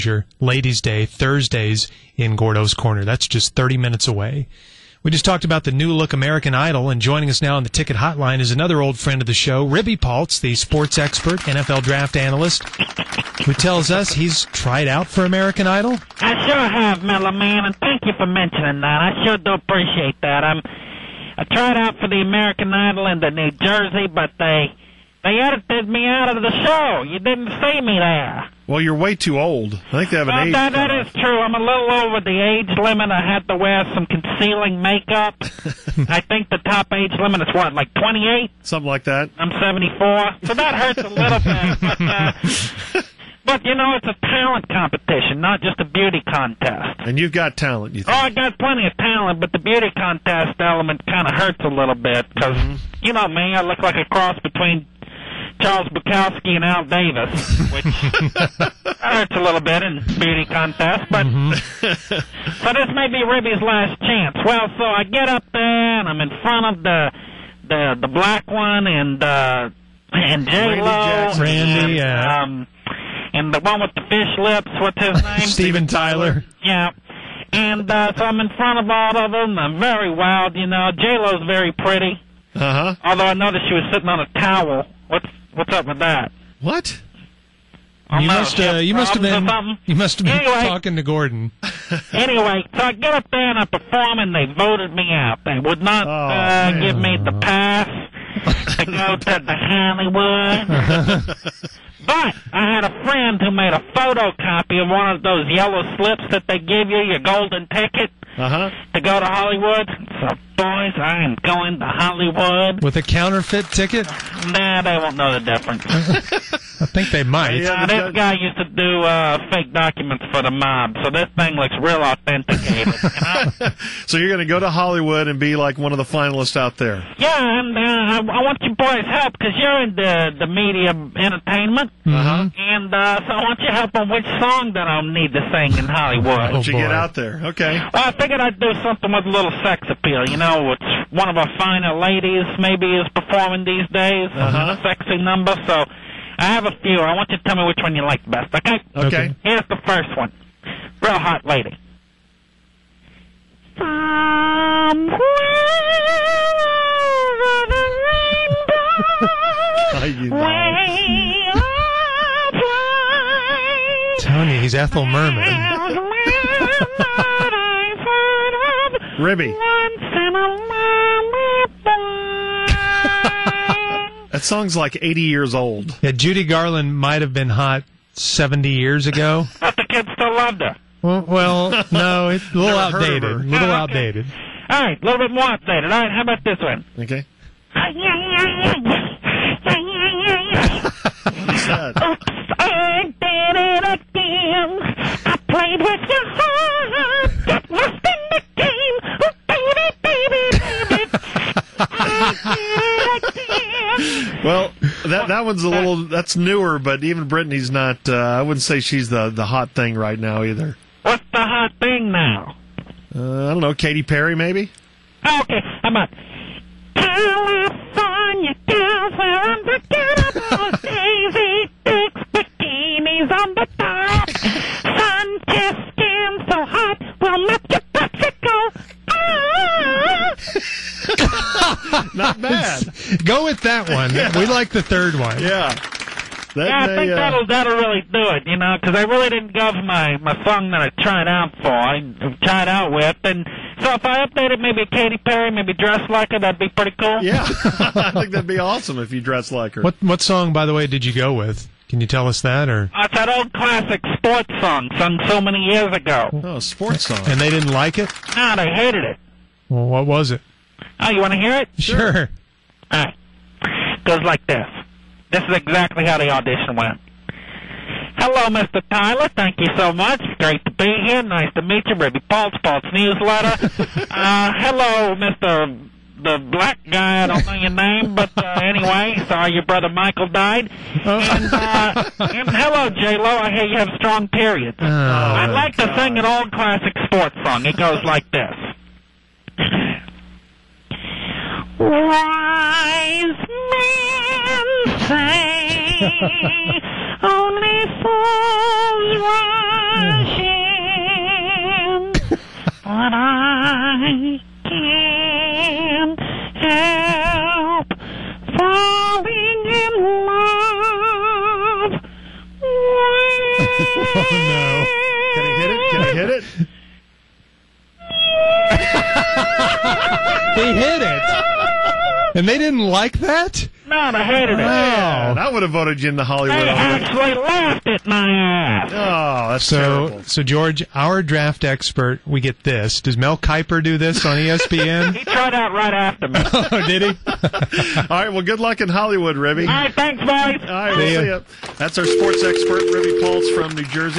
Ladies' Day, Thursdays in Gordo's Corner. That's just 30 minutes away. We just talked about the new look American Idol, and joining us now on the ticket hotline is another old friend of the show, Ribby Paltz, the sports expert, NFL draft analyst, who tells us he's tried out for American Idol. I sure have, Mellow Man, and thank you for mentioning that. I sure do appreciate that. I tried out for the American Idol in the New Jersey, but they edited me out of the show. You didn't see me there. Well, you're way too old. I think they have an age. That is true. I'm a little over the age limit. I had to wear some concealing makeup. I think the top age limit is what, like 28? Something like that. I'm 74, so that hurts a little bit. But, you know, it's a talent competition, not just a beauty contest. And you've got talent, you think? Oh, I got plenty of talent, but the beauty contest element kind of hurts a little bit because, you know me, I look like a cross between Charles Bukowski and Al Davis, which hurts a little bit in beauty contest, but so this may be Ribby's last chance. Well, so I get up there and I'm in front of the black one and J-Lo, Randy, and the one with the fish lips. What's his name? Steven Tyler. Yeah. And so I'm in front of all of them. I'm very wild, you know. J-Lo's very pretty. Uh-huh. Although I noticed she was sitting on a towel. What's up with that? What? You must have been Anyway, talking to Gordon. Anyway, so I get up there and I perform, and they voted me out. They would not give me the pass to go to the Hollywood. But I had a friend who made a photocopy of one of those yellow slips that they give you, your golden ticket, to go to Hollywood. So, boys, I am going to Hollywood. With a counterfeit ticket? Nah, they won't know the difference. I think they might. This guy used to do fake documents for the mob, so this thing looks real authenticated. You know? So you're going to go to Hollywood and be like one of the finalists out there. Yeah, and I want you boys' help because you're in the media entertainment. And so I want your help on which song that I'll need to sing in Hollywood. Once you get out there. Okay. Well, I figured I'd do something with a little sex appeal. You know, it's one of our finer ladies maybe is performing these days. A sexy number, so I have a few. I want you to tell me which one you like the best, okay? Okay. Here's the first one. Real hot lady. Somewhere over the rainbow, way up high, Tony, he's Ethel Merman. Ribby. That song's like 80 years old. Yeah, Judy Garland might have been hot 70 years ago. But the kids still loved her. Well, no, it's a little outdated. Okay. Outdated. All right, a little bit more outdated. All right, how about this one? Okay. What's that? Oops, I did it again. I played with your heart. Got lost in the game. Oh, baby, baby, baby. I did it again. Well, that one's a little, that's newer, but even Britney's not, I wouldn't say she's the hot thing right now either. What's the hot thing now? I don't know, Katy Perry maybe? Okay, how about California girls wear unforgettable Daisy Dukes bikinis on the top. Sun-kissed skin so hot will melt your popsicle. Not bad. Go with that one. Yeah. We like the third one. Yeah. I think that'll really do it, you know, because I really didn't go for my song that I tried out for. I tried out with, and so if I updated maybe Katy Perry, maybe Dress Like Her, that'd be pretty cool. Yeah, I think that'd be awesome if you dress like her. What song, by the way, did you go with? Can you tell us that, or? It's that old classic sports song sung so many years ago. Oh, a sports song. And they didn't like it? No, they hated it. Well, what was it? Oh, you want to hear it? Sure. All right. Goes like this. This is exactly how the audition went. Hello, Mr. Tyler. Thank you so much. Great to be here. Nice to meet you. Ribby Paltz, Paltz Newsletter. Hello, Mr. the black guy. I don't know your name, but anyway, sorry your brother Michael died. And hello, J-Lo. I hear you have strong periods. I'd like to sing an old classic sports song. It goes like this. Wise men say Only fools rush in, but I can't help falling in love. Oh, no. Can he hit it? Can he hit it? He hit it. And they didn't like that? No, they hated it. Yeah, I would have voted you in the Hollywood. They actually laughed at my ass. Oh, that's terrible. So, George, our draft expert, we get this. Does Mel Kiper do this on ESPN? He tried out right after me. Oh, did he? All right, well, good luck in Hollywood, Ribby. All right, thanks, boys. All right, we'll see ya. That's our sports expert, Ribby Paltz from New Jersey.